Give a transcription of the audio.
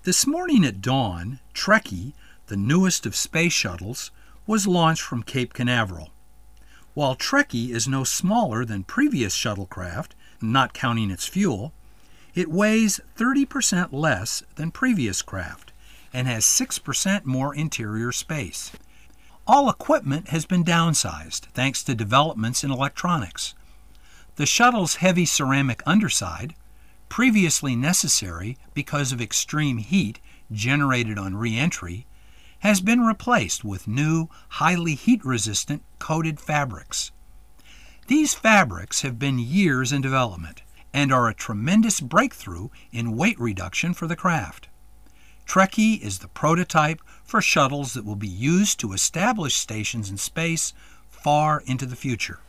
This morning at dawn, Trekkie, the newest of space shuttles, was launched from Cape Canaveral. While Trekkie is no smaller than previous shuttlecraft, not counting its fuel, it weighs 30% less than previous craft and has 6% more interior space. All equipment has been downsized thanks to developments in electronics. The shuttle's heavy ceramic underside, previously necessary because of extreme heat generated on re-entry, has been replaced with new, highly heat-resistant coated fabrics. These fabrics have been years in development and are a tremendous breakthrough in weight reduction for the craft. Trekkie is the prototype for shuttles that will be used to establish stations in space far into the future.